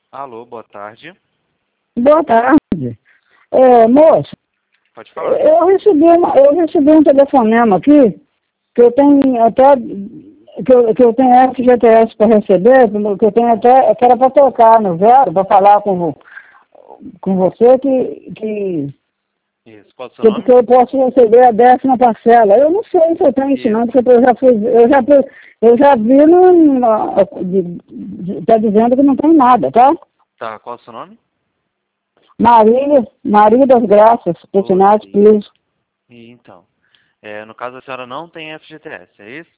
Alô, boa tarde. Boa tarde. Moço, Pode falar. eu recebi um telefonema aqui, que eu tenho até, que eu tenho FGTS para receber, que eu tenho até, que era para tocar no zero, para falar com você Isso, qual é o seu nome? que eu posso receber a 10ª parcela. Eu não sei se eu tenho isso não, porque eu já vi tá dizendo que não tem nada, tá? Tá, qual é o seu nome? Maria das Graças, Petinato Piso. E então, no caso a senhora não tem FGTS, é isso?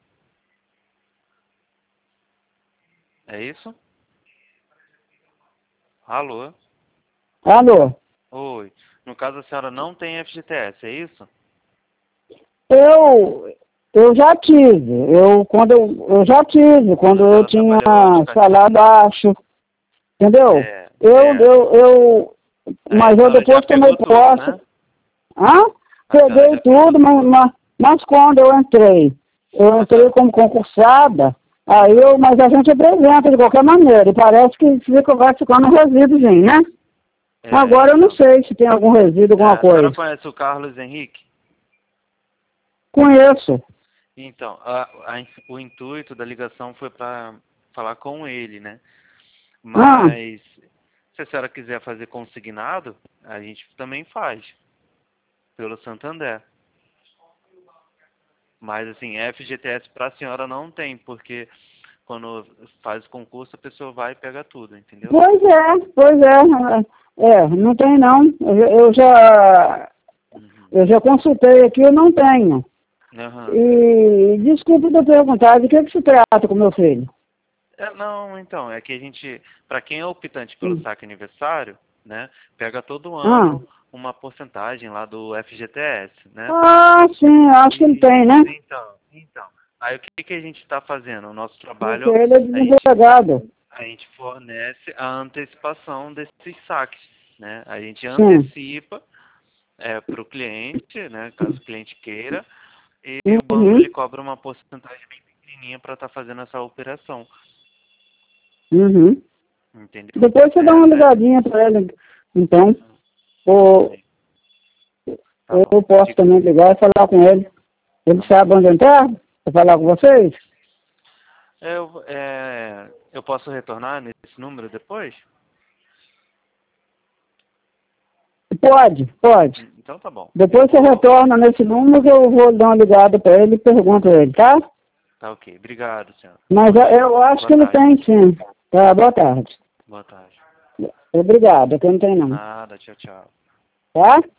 É isso? Alô? Alô? Oi. No caso a senhora não tem FGTS, é isso? Eu já tive, quando eu tinha salário baixo, entendeu? Mas eu depois tomei posse. Né? Peguei tudo, mas quando eu entrei como concursada, mas a gente apresenta de qualquer maneira, e parece que vai ficando um resíduozinho, né? Agora eu não sei se tem algum resíduo, alguma coisa. A senhora conhece o Carlos Henrique? Conheço. Então, o intuito da ligação foi para falar com ele, né? Mas se a senhora quiser fazer consignado, a gente também faz, pelo Santander. Mas assim, FGTS para a senhora não tem, porque quando faz o concurso a pessoa vai e pega tudo, entendeu? Pois é. Não tem não. Eu já consultei aqui, eu não tenho. E desculpe eu perguntar, de que se trata com meu filho? Não, então, é que a gente, para quem é optante pelo saque aniversário, né, pega todo ano uma porcentagem lá do FGTS, né? Sim, acho que ele tem, né? Então. Aí o que a gente está fazendo? O nosso trabalho, porque ele é desempregado. a gente fornece a antecipação desses saques, né? A gente antecipa para o cliente, né, caso o cliente queira, e o banco ele cobra uma porcentagem bem pequenininha para estar fazendo essa operação. Entendeu? Depois você dá uma ligadinha para ele, então. Eu posso também ligar e falar com ele. Ele sabe onde entrar? Para falar com vocês? Eu posso retornar nesse número depois? Pode. Então tá bom. Depois você retorna nesse número que eu vou dar uma ligada para ele e pergunto a ele, tá? Tá ok. Obrigado, senhor. Mas eu acho que ele tem, sim. Tá, boa tarde. Boa tarde. Obrigado, que eu não tenho não. Nada, tchau. Tá?